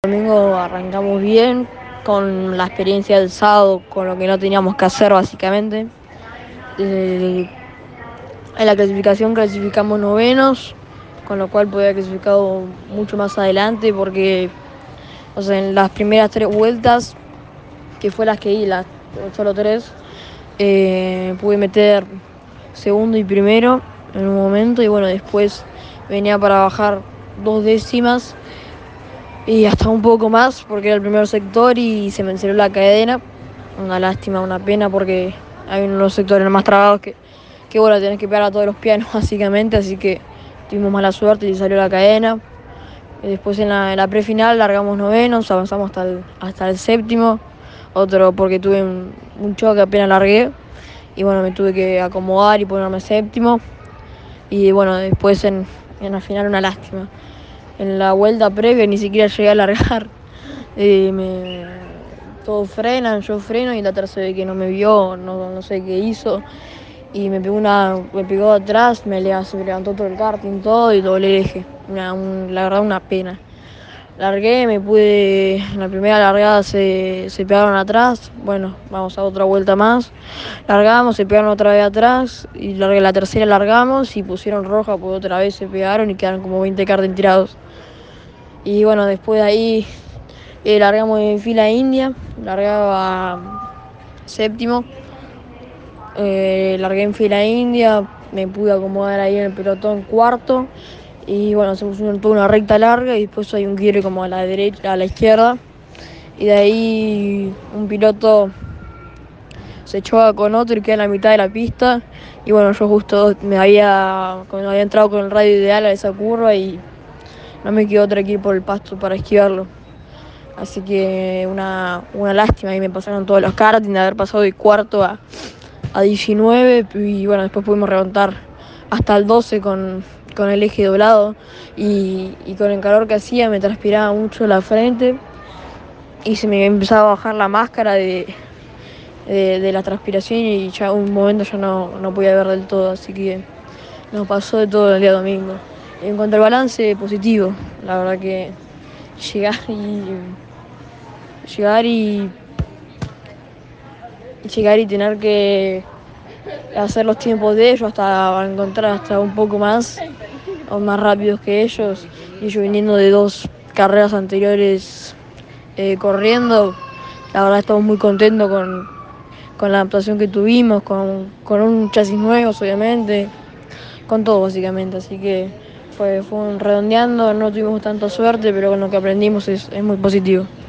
El domingo arrancamos bien, con la experiencia del sábado, con lo que no teníamos que hacer básicamente. Eh, en la clasificación clasificamos novenos, con lo cual podía haber clasificado mucho más adelante porque, o sea, en las primeras 3 vueltas, que fue las que di, las solo 3, pude meter segundo y primero en un momento y bueno, después venía para bajar 2 décimas y hasta un poco más porque era el primer sector y se me encerró la cadena. Una lástima, una pena porque hay unos sectores más trabados que bueno, tenés que pegar a todos los pianos básicamente, así que tuvimos mala suerte y salió la cadena. Y después en la prefinal largamos novenos, avanzamos hasta el séptimo, otro porque tuve un choque apenas largué y bueno, me tuve que acomodar y ponerme séptimo. Y bueno, después en la final una lástima. En la vuelta previa ni siquiera llegué a largar. Todos frenan, yo freno y la tercera vez que no me vio, no sé qué hizo. Y me pegó atrás, se me levantó todo el karting, todo y doblé el eje. La verdad, una pena. Largué, en la primera largada se pegaron atrás. Bueno, vamos a otra vuelta más. Largamos, se pegaron otra vez atrás. Y la tercera largamos y pusieron roja, pues otra vez se pegaron y quedaron como 20 karting tirados. Y bueno, después de ahí largamos en fila india, largaba séptimo. Largué en fila india, me pude acomodar ahí en el pelotón cuarto. Y bueno, se puso toda una recta larga y después hay un quiebre como a la derecha, a la izquierda. Y de ahí un piloto se choca con otro y queda en la mitad de la pista. Y bueno, yo justo me había entrado con el radio ideal a esa curva y no me quedó otra que ir por el pasto para esquivarlo. Así que una lástima, ahí me pasaron todos los karting de haber pasado de cuarto a 19 y bueno, después pudimos remontar hasta el 12 con el eje doblado y con el calor que hacía me transpiraba mucho la frente y se me empezaba a bajar la máscara de la transpiración y ya un momento ya no podía ver del todo, así que nos pasó de todo el día domingo. En cuanto al balance, positivo, la verdad que llegar y llegar y llegar y tener que hacer los tiempos de ellos hasta encontrar hasta un poco más o más rápidos que ellos, y ellos viniendo de 2 carreras anteriores corriendo. La verdad estamos muy contentos con la adaptación que tuvimos, con un chasis nuevo obviamente, con todo básicamente, así que fue un redondeando, no tuvimos tanta suerte, pero con lo que aprendimos es muy positivo.